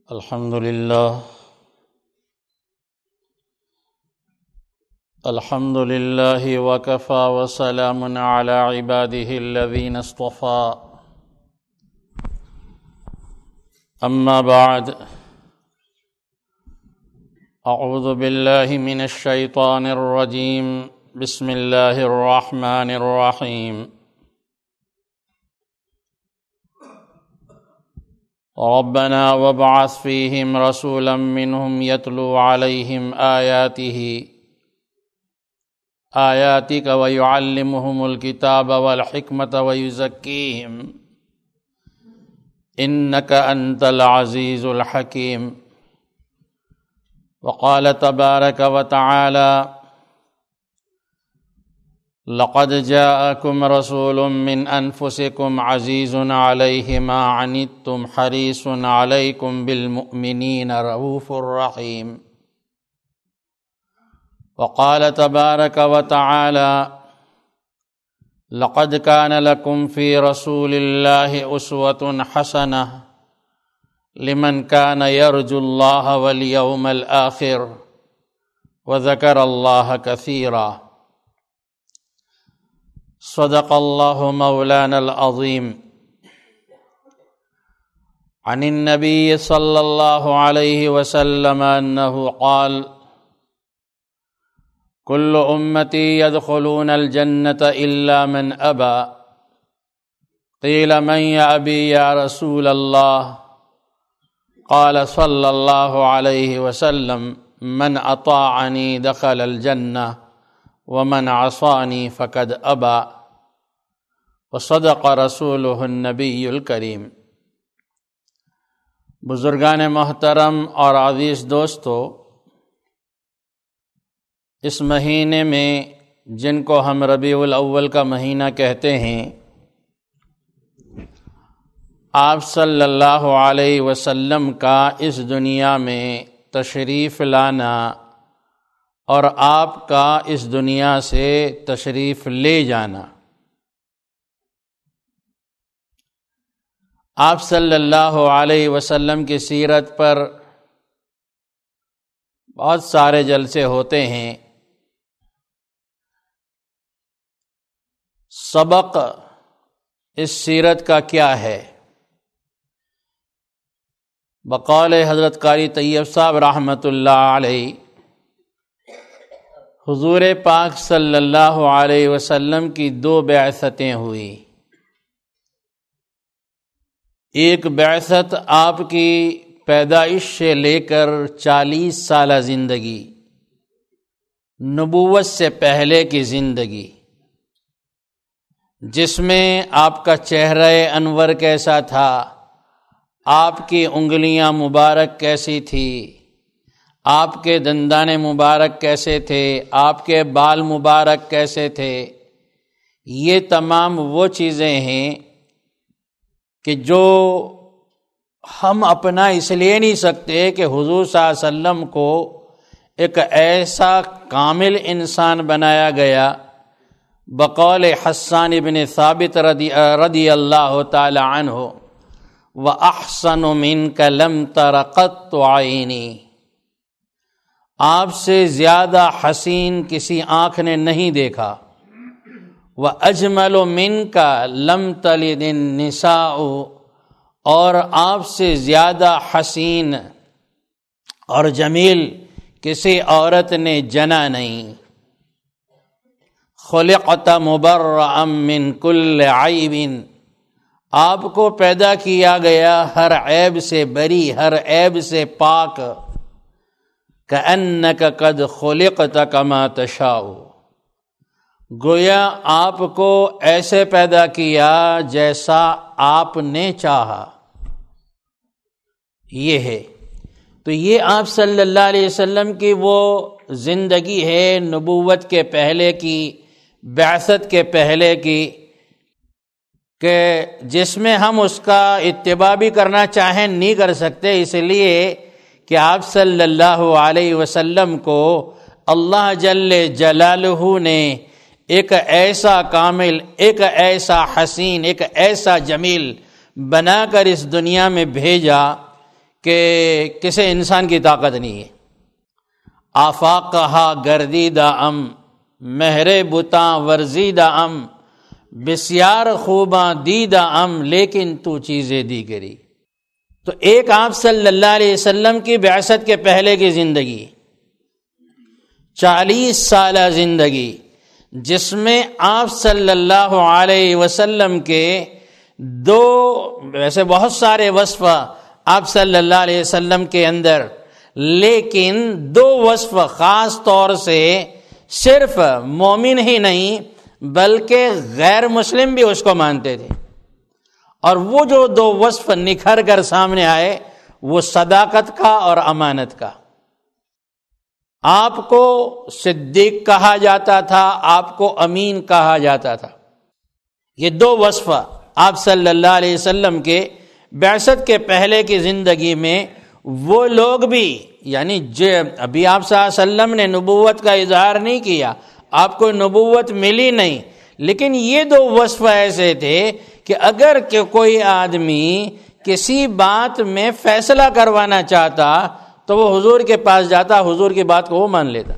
الحمد لله وكفى وسلام على عباده الذين اصطفى أما بعد أعوذ بالله من الشيطان الرجيم بسم الله الرحمن الرحيم ربنا وابعث فيهم رسولا منهم يتلو عليهم آياتك ويعلمهم الكتاب والحكمة ويزكيهم إنك أنت العزيز الحكيم. وقال تبارك وتعالى لقد جاءكم رسول من أنفسكم عزيز عليه ما عنتم حريص عليكم بالمؤمنين رؤوف رحيم. وقال تبارك وتعالى لقد كان لكم في رسول الله أسوة حسنة لمن كان يرجو الله واليوم الآخر وذكر الله كثيرا. صدق الله مولانا العظيم. عن النبي صلى الله عليه وسلم أنه قال كل أمتي يدخلون الجنة إلا من أبى. قيل من يأبي يا رسول الله؟ قال صلى الله عليه وسلم من أطاعني دخل الجنة ومن عصاني فقد أبى. وصدق رسوله النبی الکریم. بزرگان محترم اور عزیز دوستو، اس مہینے میں جن کو ہم ربیع الاول کا مہینہ کہتے ہیں، آپ صلی اللہ علیہ وسلم کا اس دنیا میں تشریف لانا اور آپ کا اس دنیا سے تشریف لے جانا، آپ صلی اللہ علیہ وسلم کی سیرت پر بہت سارے جلسے ہوتے ہیں. سبق اس سیرت کا کیا ہے؟ بقول حضرت قاری طیب صاحب رحمۃ اللہ علیہ، حضور پاک صلی اللہ علیہ وسلم کی 2 بعثتیں ہوئی. ایک بعثت آپ کی پیدائش سے لے کر 40 سالہ زندگی، نبوت سے پہلے کی زندگی، جس میں آپ کا چہرہ انور کیسا تھا، آپ کی انگلیاں مبارک کیسی تھی، آپ کے دندان مبارک کیسے تھے، آپ کے بال مبارک کیسے تھے. یہ تمام وہ چیزیں ہیں کہ جو ہم اپنا اس لیے نہیں سکتے کہ حضور صلی اللہ علیہ وسلم کو ایک ایسا کامل انسان بنایا گیا. بقول حسان بن ثابت رضی اللہ تعالی عنہ وَأَحْسَنُ مِنْكَ لَمْ تَرَ قَطُّ عَيْنِي، آپ سے زیادہ حسین کسی آنکھ نے نہیں دیکھا. وَأَجْمَلُ مِنْكَ لَمْ تَلِدِ النِّسَاءُ، اور آپ سے زیادہ حسین اور جمیل کسی عورت نے جنا نہیں. خلقت مبرأ من کل عیب، آپ کو پیدا کیا گیا ہر عیب سے بری، ہر عیب سے پاک. کأنک قد خلقت کما تشاء، گویا آپ کو ایسے پیدا کیا جیسا آپ نے چاہا. یہ ہے تو یہ آپ صلی اللہ علیہ وسلم کی وہ زندگی ہے نبوت کے پہلے کی، بعثت کے پہلے کی، کہ جس میں ہم اس کا اتباع بھی کرنا چاہیں نہیں کر سکتے، اس لیے کہ آپ صلی اللہ علیہ وسلم کو اللہ جل جلالہ نے ایک ایسا کامل، ایک ایسا حسین، ایک ایسا جمیل بنا کر اس دنیا میں بھیجا کہ کسی انسان کی طاقت نہیں ہے۔ آفاق کہا گردیدہ ام، مہر بتاں ورزیدہ ام، بسیار خوباں دیدہ ام، لیکن تو چیزیں دیگری۔ تو ایک آپ صلی اللہ علیہ وسلم کی بعثت کے پہلے کی زندگی، 40 سالہ زندگی، جس میں آپ صلی اللہ علیہ وسلم کے دو، ویسے بہت سارے وصف آپ صلی اللہ علیہ وسلم کے اندر، لیکن دو وصف خاص طور سے صرف مومن ہی نہیں بلکہ غیر مسلم بھی اس کو مانتے تھے، اور وہ جو دو وصف نکھر کر سامنے آئے وہ صداقت کا اور امانت کا۔ آپ کو صدیق کہا جاتا تھا، آپ کو امین کہا جاتا تھا۔ یہ دو وصف آپ صلی اللہ علیہ وسلم کے بعثت کے پہلے کی زندگی میں وہ لوگ بھی، یعنی ابھی آپ صلی اللہ علیہ وسلم نے نبوت کا اظہار نہیں کیا، آپ کو نبوت ملی نہیں، لیکن یہ دو وصف ایسے تھے کہ اگر کہ کوئی آدمی کسی بات میں فیصلہ کروانا چاہتا تو وہ حضور کے پاس جاتا، حضور کی بات کو وہ مان لیتا۔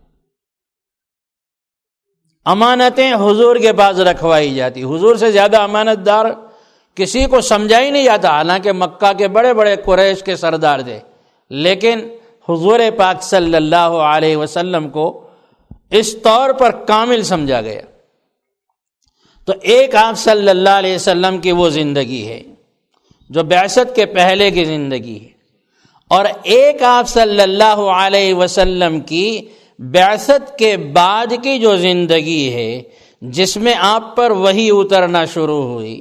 امانتیں حضور کے پاس رکھوائی جاتی، حضور سے زیادہ امانت دار کسی کو سمجھا ہی نہیں جاتا، حالانکہ مکہ کے بڑے بڑے قریش کے سردار تھے، لیکن حضور پاک صلی اللہ علیہ وسلم کو اس طور پر کامل سمجھا گیا۔ تو ایک آپ صلی اللہ علیہ وسلم کی وہ زندگی ہے جو بعثت کے پہلے کی زندگی ہے، اور ایک آپ صلی اللہ علیہ وسلم کی بعثت کے بعد کی جو زندگی ہے جس میں آپ پر وحی اترنا شروع ہوئی،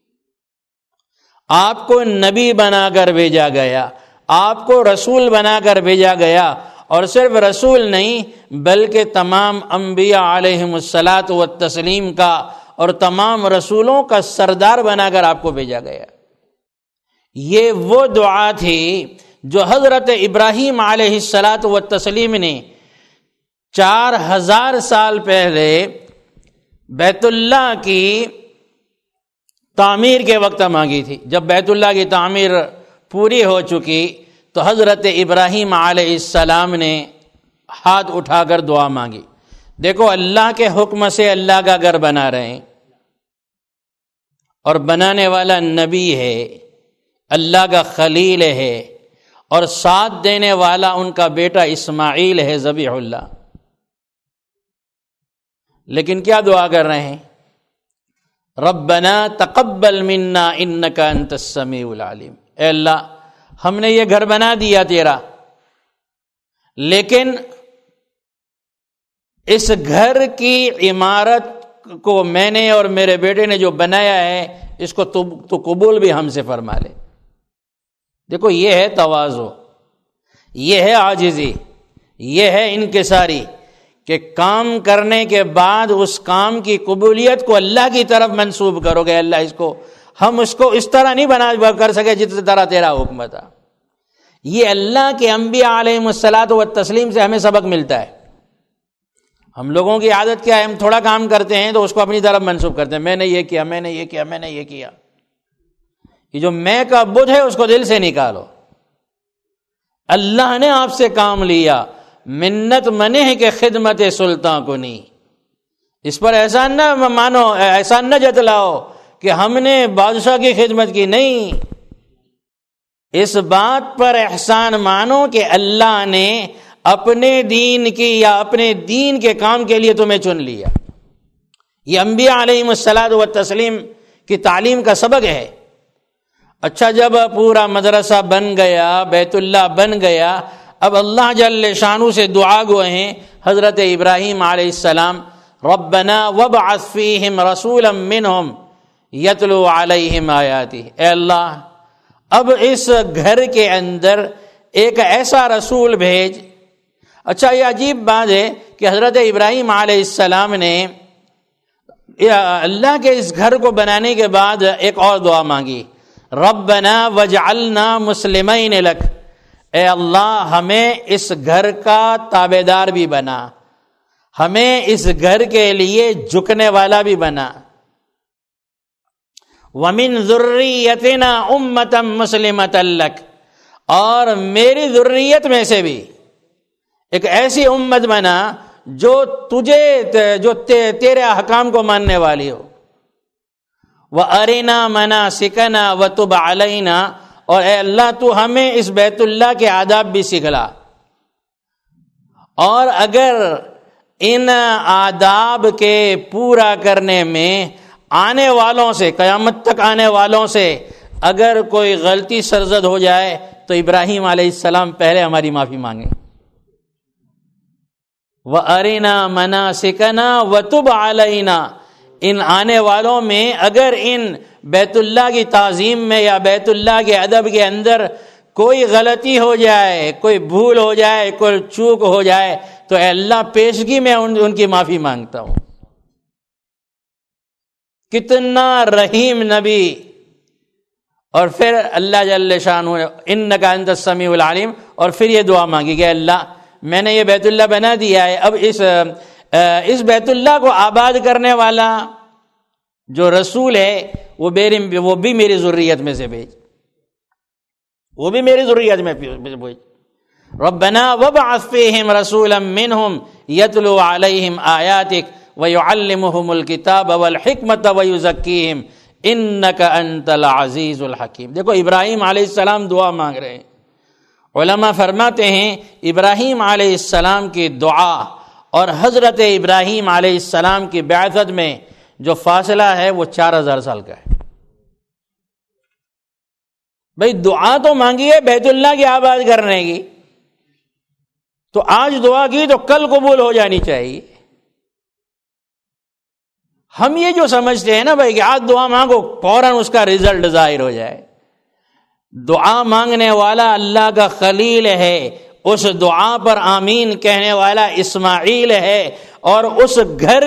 آپ کو نبی بنا کر بھیجا گیا، آپ کو رسول بنا کر بھیجا گیا، اور صرف رسول نہیں بلکہ تمام انبیاء علیہم الصلاۃ والتسلیم کا اور تمام رسولوں کا سردار بنا کر آپ کو بھیجا گیا۔ یہ وہ دعا تھی جو حضرت ابراہیم علیہ الصلاۃ والتسلیم نے 4000 سال پہلے بیت اللہ کی تعمیر کے وقت مانگی تھی۔ جب بیت اللہ کی تعمیر پوری ہو چکی تو حضرت ابراہیم علیہ السلام نے ہاتھ اٹھا کر دعا مانگی۔ دیکھو، اللہ کے حکم سے اللہ کا گھر بنا رہے ہیں، اور بنانے والا نبی ہے، اللہ کا خلیل ہے، اور ساتھ دینے والا ان کا بیٹا اسماعیل ہے ذبیح اللہ۔ لیکن کیا دعا کر رہے ہیں؟ ربنا تقبل منا انک انت السمیع العلیم۔ اے اللہ، ہم نے یہ گھر بنا دیا تیرا، لیکن اس گھر کی عمارت کو میں نے اور میرے بیٹے نے جو بنایا ہے اس کو تو قبول بھی ہم سے فرما لے۔ دیکھو، یہ ہے تواضع، یہ ہے عاجزی، یہ ہے انکساری، کہ کام کرنے کے بعد اس کام کی قبولیت کو اللہ کی طرف منسوب کرو گے۔ اللہ ہم اس کو اس طرح نہیں بنا کر سکے جس طرح تیرا حکم تھا۔ یہ اللہ کے انبیاء علیہم الصلاۃ والتسلیم سے ہمیں سبق ملتا ہے۔ ہم لوگوں کی عادت کیا ہے؟ ہم تھوڑا کام کرتے ہیں تو اس کو اپنی طرف منسوب کرتے ہیں، میں نے یہ کیا، میں نے یہ کیا، میں نے یہ کیا۔ یہ جو میں کا بدھ ہے اس کو دل سے نکالو۔ اللہ نے آپ سے کام لیا، منت منع ہے کہ خدمت سلطان کو نہیں، اس پر احسان نہ مانو، احسان نہ جتلاؤ کہ ہم نے بادشاہ کی خدمت کی، نہیں، اس بات پر احسان مانو کہ اللہ نے اپنے دین کی یا اپنے دین کے کام کے لیے تمہیں چن لیا۔ یہ انبیاء علیہم الصلاۃ والتسلیم کی تعلیم کا سبق ہے۔ اچھا، جب پورا مدرسہ بن گیا، بیت اللہ بن گیا، اب اللہ جل شانہ سے دعا گوئے ہیں حضرت ابراہیم علیہ السلام، ربنا وابعث فیہم رسولا منہم یتلو علیہم آیاتہ۔ اے اللہ، اب اس گھر کے اندر ایک ایسا رسول بھیج۔ اچھا، یہ عجیب بات ہے کہ حضرت ابراہیم علیہ السلام نے اللہ کے اس گھر کو بنانے کے بعد ایک اور دعا مانگی، ربنا وجعلنا مسلمین لک۔ اے اللہ، ہمیں اس گھر کا تابعدار بھی بنا، ہمیں اس گھر کے لیے جھکنے والا بھی بنا۔ وَمِن ذُرِّيَّتِنَا أُمَّةً مُسْلِمَةً لَكَ، اور میری ذریت میں سے بھی ایک ایسی امت بنا جو تیرے احکام کو ماننے والی ہو. وَأَرِنَا مَنَاسِكَنَا وَتُبْ عَلَيْنَا، اور اے اللہ تو ہمیں اس بیت اللہ کے آداب بھی سکھلا، اور اگر ان آداب کے پورا کرنے میں آنے والوں سے، قیامت تک آنے والوں سے اگر کوئی غلطی سرزد ہو جائے تو ابراہیم علیہ السلام پہلے ہماری معافی مانگیں. وَأَرِنَا مَنَاسِكَنَا وَتُبْ عَلَيْنَا، ان آنے والوں میں اگر ان بیت اللہ کی تعظیم میں یا بیت اللہ کے ادب کے اندر کوئی غلطی ہو جائے، کوئی بھول ہو جائے، کوئی چوک ہو جائے تو اے اللہ پیشگی میں ان کی معافی مانگتا ہوں. کتنا رحیم نبی. اور پھر اللہ جل شانہ انک انت السمیع العلیم، اور پھر یہ دعا مانگی کہ اللہ میں نے یہ بیت اللہ بنا دیا ہے، اب اس بیت اللہ کو آباد کرنے والا جو رسول ہے وہ بھی میری ذریت میں سے بھیج، وہ بھی میری ذریت میں بھیج. ربنا وابعث فیہم رسولا منہم یتلو علیہم آیاتک ویعلمہم الکتاب والحکمت ویزکیہم انک انت العزیز الحکیم. دیکھو ابراہیم علیہ السلام دعا مانگ رہے ہیں. علماء فرماتے ہیں ابراہیم علیہ السلام کی دعا اور حضرت ابراہیم علیہ السلام کی بعثت میں جو فاصلہ ہے وہ 4000 سال کا ہے. بھئی دعا تو مانگی ہے بیت اللہ کی آباد کرنے کی، تو آج دعا کی تو کل قبول ہو جانی چاہیے. ہم یہ جو سمجھتے ہیں نا بھائی کہ آج دعا مانگو فوراً اس کا رزلٹ ظاہر ہو جائے. دعا مانگنے والا اللہ کا خلیل ہے، اس دعا پر آمین کہنے والا اسماعیل ہے، اور اس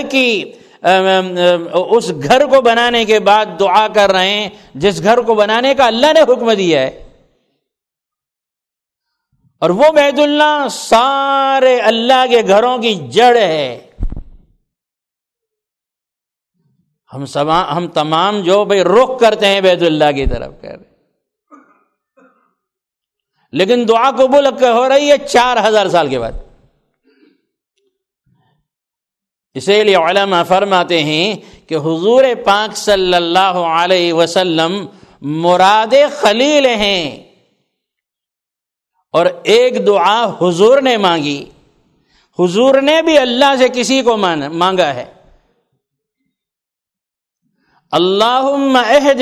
گھر کو بنانے کے بعد دعا کر رہے ہیں جس گھر کو بنانے کا اللہ نے حکم دیا ہے. اور وہ بیت اللہ سارے اللہ کے گھروں کی جڑ ہے. ہم تمام جو بھائی رخ کرتے ہیں بیت اللہ کی طرف کر رہے، لیکن دعا قبول ہو رہی ہے 4000 سال کے بعد. اسی لیے علماء فرماتے ہیں کہ حضور پاک صلی اللہ علیہ وسلم مراد خلیل ہیں، اور ایک دعا حضور نے مانگی. حضور نے بھی اللہ سے کسی کو مانگا ہے، اللہم اہد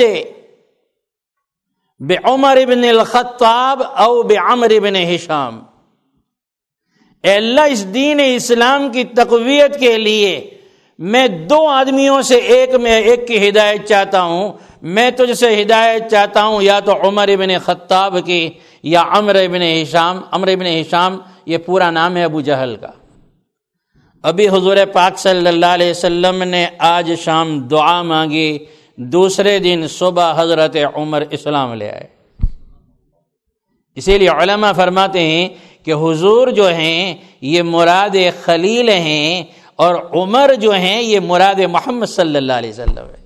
بعمر بن الخطاب او بعمر بن ہشام. اے اللہ اس دین اسلام کی تقویت کے لیے میں 2 آدمیوں سے ایک کی ہدایت چاہتا ہوں. میں تجھ سے ہدایت چاہتا ہوں یا تو عمر بن خطاب کی یا عمر بن ہشام. عمر بن ہشام یہ پورا نام ہے ابو جہل کا. ابھی حضور پاک صلی اللہ علیہ وسلم نے آج شام دعا مانگی، دوسرے دن صبح حضرت عمر اسلام لے آئے. اسی لیے علماء فرماتے ہیں کہ حضور جو ہیں یہ مراد خلیل ہیں، اور عمر جو ہیں یہ مراد محمد صلی اللہ علیہ وسلم ہے.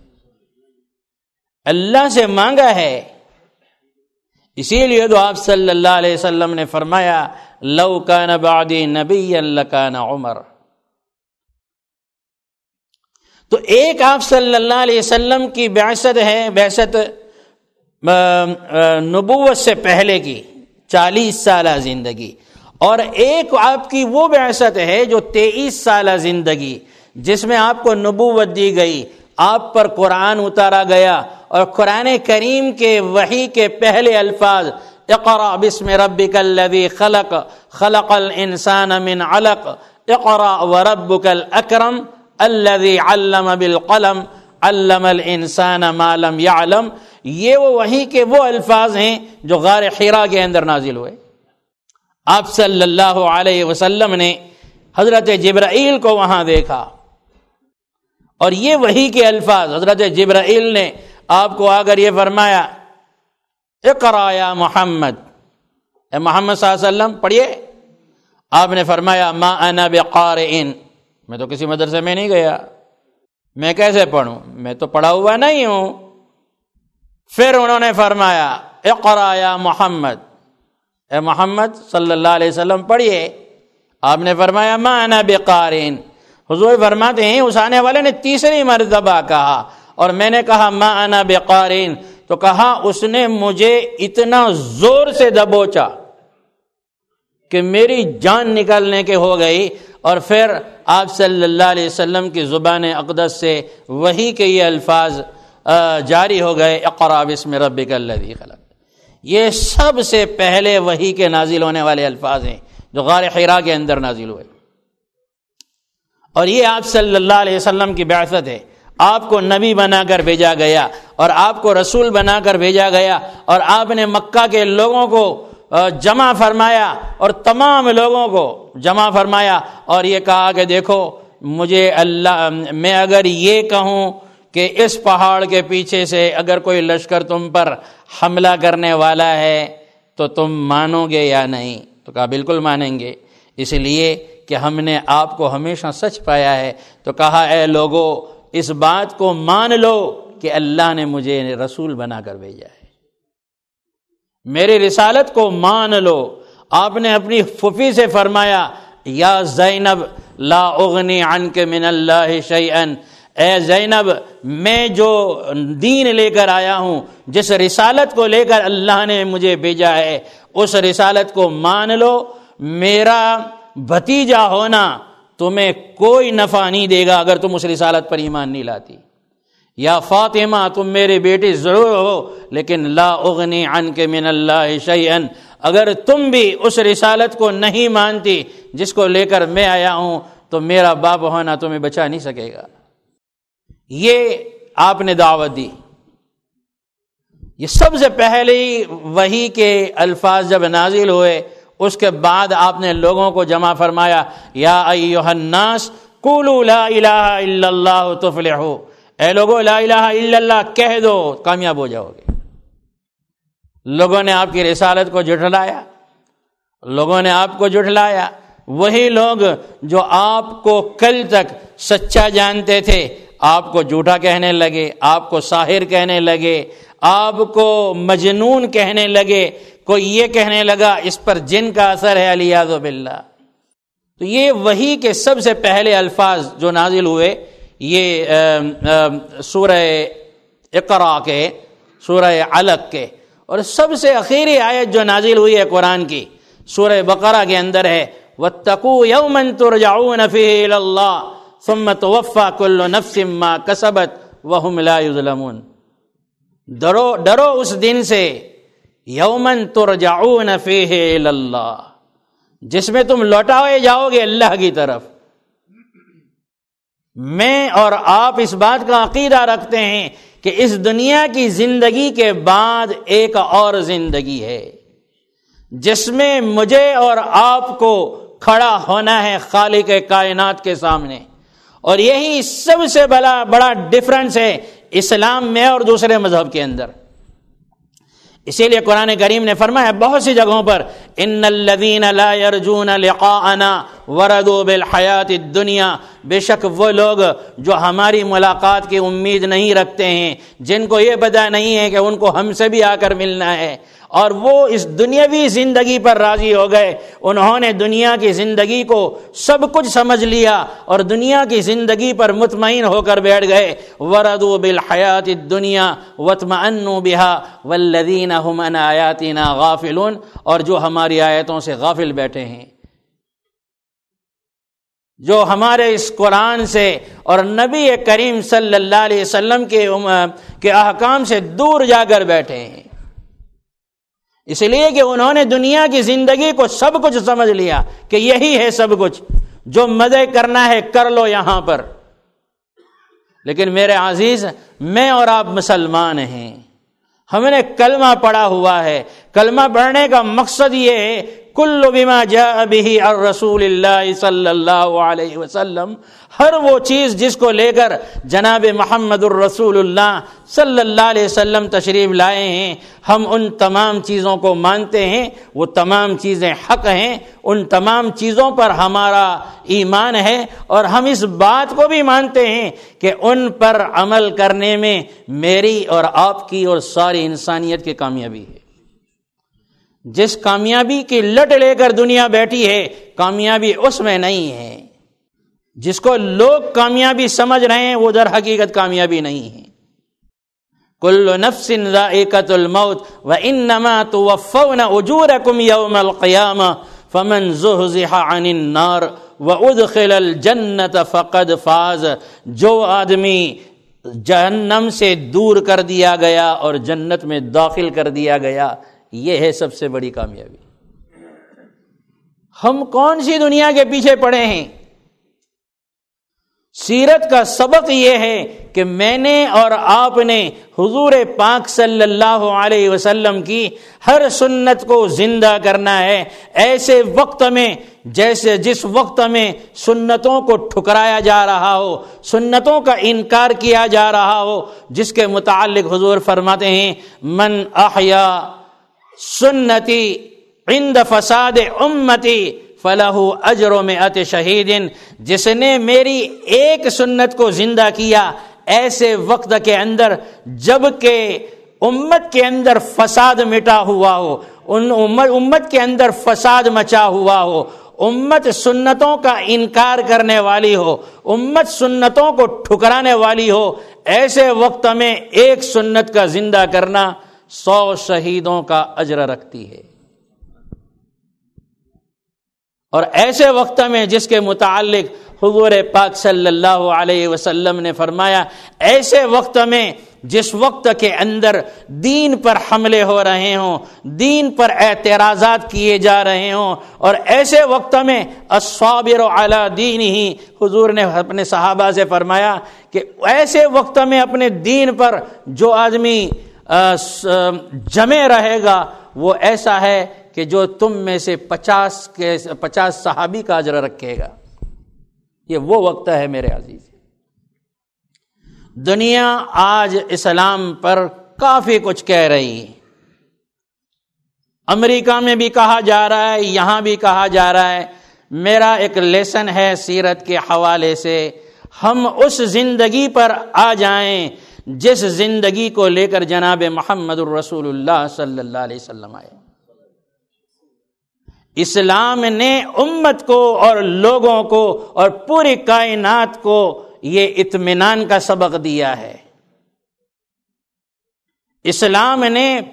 اللہ سے مانگا ہے. اسی لیے تو آپ صلی اللہ علیہ وسلم نے فرمایا لو کان بعدی نبیا لکان عمر. تو ایک آپ صلی اللہ علیہ وسلم کی بعثت ہے، بعثت نبوت سے پہلے کی 40 سالہ زندگی، اور ایک آپ کی وہ بعثت ہے جو 23 سالہ زندگی جس میں آپ کو نبوت دی گئی، آپ پر قرآن اتارا گیا، اور قرآن کریم کے وحی کے پہلے الفاظ اقرأ بسم ربک الذی خلق خلق الانسان من علق اقرأ وربک الاکرم الذی علم بالقلم علم الانسان ما لم يعلم. یہ وہ وحی کے وہ الفاظ ہیں جو غار حرا کے اندر نازل ہوئے. آپ صلی اللہ علیہ وسلم نے حضرت جبرائیل کو وہاں دیکھا، اور یہ وحی کے الفاظ حضرت جبرائیل نے آپ کو آ کر یہ فرمایا اقرأ یا محمد، اے محمد صلی اللہ علیہ وسلم پڑھیے. آپ نے فرمایا ما انا بقارئ، میں تو کسی مدرسے میں نہیں گیا، میں کیسے پڑھوں، میں تو پڑھا ہوا نہیں ہوں. پھر انہوں نے فرمایا اقرأ یا محمد، اے محمد صلی اللہ علیہ وسلم پڑھیے۔ آپ نے فرمایا ما انا بقارئ۔ حضور فرماتے ہیں اس آنے والے نے تیسری مرتبہ کہا اور میں نے کہا ما انا بقارئ، تو کہا اس نے مجھے اتنا زور سے دبوچا کہ میری جان نکلنے کے ہو گئی، اور پھر آپ صلی اللہ علیہ وسلم کی زبان اقدس سے وحی کے یہ الفاظ جاری ہو گئے، اقرأ باسم ربک الذی خلق۔ یہ سب سے پہلے وحی کے نازل ہونے والے الفاظ ہیں جو غار حرا کے اندر نازل ہوئے، اور یہ آپ صلی اللہ علیہ وسلم کی بعثت ہے۔ آپ کو نبی بنا کر بھیجا گیا اور آپ کو رسول بنا کر بھیجا گیا، اور آپ نے مکہ کے لوگوں کو جمع فرمایا اور تمام لوگوں کو جمع فرمایا اور یہ کہا کہ دیکھو مجھے اللہ، میں اگر یہ کہوں کہ اس پہاڑ کے پیچھے سے اگر کوئی لشکر تم پر حملہ کرنے والا ہے تو تم مانو گے یا نہیں؟ تو کہا بالکل مانیں گے، اس لیے کہ ہم نے آپ کو ہمیشہ سچ پایا ہے۔ تو کہا اے لوگو اس بات کو مان لو کہ اللہ نے مجھے رسول بنا کر بھیجا ہے، میری رسالت کو مان لو۔ آپ نے اپنی پھوپھی سے فرمایا یا زینب لا اغنی عنک من اللہ شیئا، اے زینب میں جو دین لے کر آیا ہوں، جس رسالت کو لے کر اللہ نے مجھے بھیجا ہے، اس رسالت کو مان لو، میرا بھتیجا ہونا تمہیں کوئی نفع نہیں دے گا اگر تم اس رسالت پر ایمان نہیں لاتی۔ یا فاطمہ تم میری بیٹی ضرور ہو لیکن لا اغنی عنک من اللہ شیئا، اگر تم بھی اس رسالت کو نہیں مانتی جس کو لے کر میں آیا ہوں تو میرا باپ ہونا تمہیں بچا نہیں سکے گا۔ یہ آپ نے دعوت دی۔ یہ سب سے پہلے وحی کے الفاظ جب نازل ہوئے، اس کے بعد آپ نے لوگوں کو جمع فرمایا یا ایھا الناس قولوا لا الہ الا اللہ تفلحوا، اے لوگو لا الہ الا اللہ کہہ دو کامیاب ہو جاؤ گے۔ لوگوں نے آپ کی رسالت کو جھٹلایا، لوگوں نے آپ کو جھٹلایا، وہی لوگ جو آپ کو کل تک سچا جانتے تھے آپ کو جھوٹا کہنے لگے، آپ کو ساحر کہنے لگے، آپ کو مجنون کہنے لگے، کوئی یہ کہنے لگا اس پر جن کا اثر ہے علیاذ باللہ۔ تو یہ وحی کے سب سے پہلے الفاظ جو نازل ہوئے یہ سورہ اقرا کے، سورہ علق کے، اور سب سے اخیری آیت جو نازل ہوئی ہے قرآن کی سورہ بقرہ کے اندر ہے واتقوا یوما ترجعون فیہ الی اللہ ثم توفی کل نفس ما کسبت وہم لا یظلمون۔ ڈرو اس دن سے یومن ترجعون فیہ الی اللہ، جس میں تم لوٹائے جاؤ گے اللہ کی طرف۔ میں اور آپ اس بات کا عقیدہ رکھتے ہیں کہ اس دنیا کی زندگی کے بعد ایک اور زندگی ہے جس میں مجھے اور آپ کو کھڑا ہونا ہے خالق کائنات کے سامنے، اور یہی سب سے بڑا ڈفرنس ہے اسلام میں اور دوسرے مذہب کے اندر۔ اسی لیے قرآن کریم نے فرمایا بہت سی جگہوں پر ان الذین لا یرجون لقاءنا وردوا بالحیات الدنیا، بے شک وہ لوگ جو ہماری ملاقات کی امید نہیں رکھتے ہیں، جن کو یہ پتہ نہیں ہے کہ ان کو ہم سے بھی آ کر ملنا ہے، اور وہ اس دنیاوی زندگی پر راضی ہو گئے، انہوں نے دنیا کی زندگی کو سب کچھ سمجھ لیا اور دنیا کی زندگی پر مطمئن ہو کر بیٹھ گئے۔ وردوا بالحیات الدنیا واطمأنوا بها والذین هم عن آیاتنا غافلون، اور جو ہماری آیتوں سے غافل بیٹھے ہیں، جو ہمارے اس قرآن سے اور نبی کریم صلی اللہ علیہ وسلم کے احکام سے دور جا کر بیٹھے ہیں، اس لیے کہ انہوں نے دنیا کی زندگی کو سب کچھ سمجھ لیا کہ یہی ہے سب کچھ، جو مزے کرنا ہے کر لو یہاں پر۔ لیکن میرے عزیز، میں اور آپ مسلمان ہیں، ہم نے کلمہ پڑھا ہوا ہے، کلمہ پڑھنے کا مقصد یہ ہے کل بما جاء به الرسول اللہ صلی اللہ علیہ وسلم، ہر وہ چیز جس کو لے کر جناب محمد الرسول اللہ صلی اللہ علیہ وسلم تشریف لائے ہیں، ہم ان تمام چیزوں کو مانتے ہیں، وہ تمام چیزیں حق ہیں، ان تمام چیزوں پر ہمارا ایمان ہے، اور ہم اس بات کو بھی مانتے ہیں کہ ان پر عمل کرنے میں میری اور آپ کی اور ساری انسانیت کی کامیابی ہے۔ جس کامیابی کی لٹ لے کر دنیا بیٹھی ہے کامیابی اس میں نہیں ہے. جس کو لوگ کامیابی سمجھ رہے ہیں وہ در حقیقت کامیابی نہیں ہے. کل نفس ذائقۃ الموت وانما توفون اجورکم یوم القیامہ فمن زحزح عن النار وادخل الجنۃ فقد فاز. جو آدمی جہنم سے دور کر دیا گیا اور جنت میں داخل کر دیا گیا، یہ ہے سب سے بڑی کامیابی. ہم کون سی دنیا کے پیچھے پڑے ہیں؟ سیرت کا سبق یہ ہے کہ میں نے اور آپ نے حضور پاک صلی اللہ علیہ وسلم کی ہر سنت کو زندہ کرنا ہے. ایسے وقت میں جس وقت میں سنتوں کو ٹھکرایا جا رہا ہو، سنتوں کا انکار کیا جا رہا ہو، جس کے متعلق حضور فرماتے ہیں من احیا سنتی عند فساد امتی فلاح اجر مئات شہید. جس نے میری ایک سنت کو زندہ کیا ایسے وقت کے اندر جب کہ امت کے اندر فساد مٹا ہوا ہو، امت کے اندر فساد مچا ہوا ہو، امت سنتوں کا انکار کرنے والی ہو، امت سنتوں کو ٹھکرانے والی ہو، ایسے وقت میں ایک سنت کا زندہ کرنا 100 شہیدوں کا اجر رکھتی ہے. اور ایسے وقت میں جس کے متعلق حضور پاک صلی اللہ علیہ وسلم نے فرمایا ایسے وقت میں جس وقت کے اندر دین پر حملے ہو رہے ہوں، دین پر اعتراضات کیے جا رہے ہوں، اور ایسے وقت میں الصابر علی دینہ، حضور نے اپنے صحابہ سے فرمایا کہ ایسے وقت میں اپنے دین پر جو آدمی جمے رہے گا وہ ایسا ہے کہ جو تم میں سے 50 صحابی کا اجر رکھے گا. یہ وہ وقت ہے میرے عزیز. دنیا آج اسلام پر کافی کچھ کہہ رہی ہے. امریکہ میں بھی کہا جا رہا ہے، یہاں بھی کہا جا رہا ہے. میرا ایک لیسن ہے سیرت کے حوالے سے، ہم اس زندگی پر آ جائیں جس زندگی کو لے کر جناب محمد الرسول اللہ صلی اللہ علیہ وسلم آئے. اسلام نے امت کو اور لوگوں کو اور پوری کائنات کو یہ اطمینان کا سبق دیا ہے. اسلام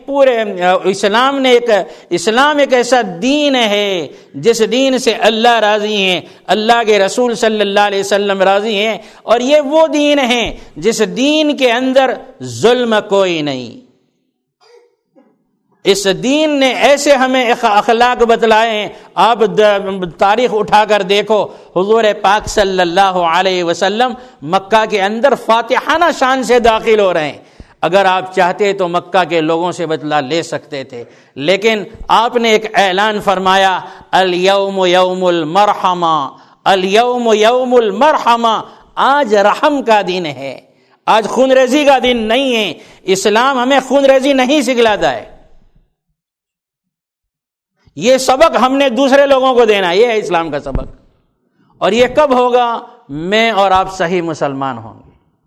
ایک ایسا دین ہے جس دین سے اللہ راضی ہیں، اللہ کے رسول صلی اللہ علیہ وسلم راضی ہیں، اور یہ وہ دین ہے جس دین کے اندر ظلم کوئی نہیں. اس دین نے ایسے ہمیں اخلاق بتلائے ہیں. آپ تاریخ اٹھا کر دیکھو، حضور پاک صلی اللہ علیہ وسلم مکہ کے اندر فاتحانہ شان سے داخل ہو رہے ہیں. اگر آپ چاہتے تو مکہ کے لوگوں سے بدلہ لے سکتے تھے، لیکن آپ نے ایک اعلان فرمایا الیوم یوم المرحمہ، الیوم یوم المرحمہ، آج رحم کا دن ہے، آج خون ریزی کا دن نہیں ہے. اسلام ہمیں خون ریزی نہیں سکھلاتا ہے. یہ سبق ہم نے دوسرے لوگوں کو دینا، یہ ہے اسلام کا سبق. اور یہ کب ہوگا؟ میں اور آپ صحیح مسلمان ہوں گے.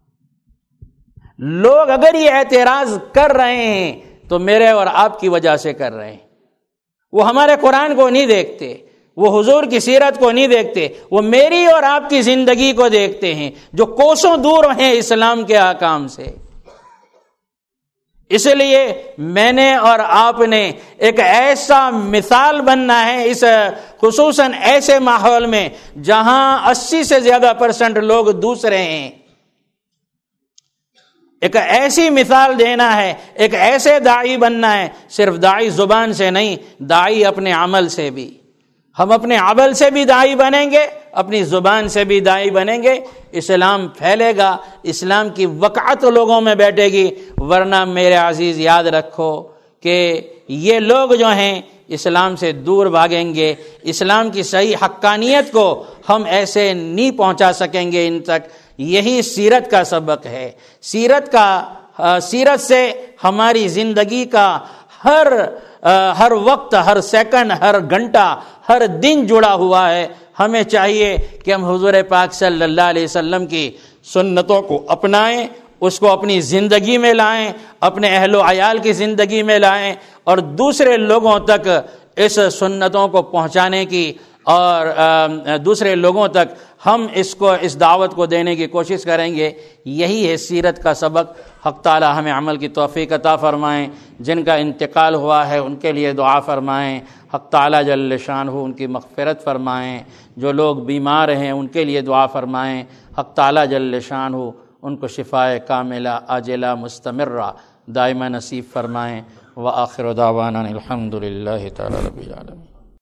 لوگ اگر یہ اعتراض کر رہے ہیں تو میرے اور آپ کی وجہ سے کر رہے ہیں. وہ ہمارے قرآن کو نہیں دیکھتے، وہ حضور کی سیرت کو نہیں دیکھتے، وہ میری اور آپ کی زندگی کو دیکھتے ہیں جو کوسوں دور ہیں اسلام کے احکام سے. اس لیے میں نے اور آپ نے ایک ایسا مثال بننا ہے، اس خصوصاً ایسے ماحول میں جہاں 80 سے زیادہ % لوگ دوسرے ہیں. ایک ایسی مثال دینا ہے، ایک ایسے داعی بننا ہے، صرف داعی زبان سے نہیں، داعی اپنے عمل سے بھی. ہم اپنے عمل سے بھی داعی بنیں گے، اپنی زبان سے بھی داعی بنیں گے، اسلام پھیلے گا، اسلام کی وقعت لوگوں میں بیٹھے گی. ورنہ میرے عزیز یاد رکھو کہ یہ لوگ جو ہیں اسلام سے دور بھاگیں گے. اسلام کی صحیح حقانیت کو ہم ایسے نہیں پہنچا سکیں گے ان تک. یہی سیرت کا سبق ہے. سیرت سے ہماری زندگی کا ہر وقت، ہر سیکنڈ، ہر گھنٹہ، ہر دن جڑا ہوا ہے. ہمیں چاہیے کہ ہم حضور پاک صلی اللہ علیہ وسلم کی سنتوں کو اپنائیں اس کو اپنی زندگی میں لائیں، اپنے اہل و عیال کی زندگی میں لائیں، اور دوسرے لوگوں تک اس سنتوں کو پہنچانے کی اور دوسرے لوگوں تک ہم اس دعوت کو دینے کی کوشش کریں گے۔ یہی ہے سیرت کا سبق۔ حق تعالی ہمیں عمل کی توفیق عطا فرمائیں۔ جن کا انتقال ہوا ہے ان کے لیے دعا فرمائیں، حق تعالی جل شانہ ان کی مغفرت فرمائیں۔ جو لوگ بیمار ہیں ان کے لیے دعا فرمائیں، حق تعالی جل شانہ ان کو شفائے کاملہ عاجلہ مستمرہ دائمہ نصیب فرمائیں۔ وآخر دعوانا الحمد للہ تعالی رب العالمین۔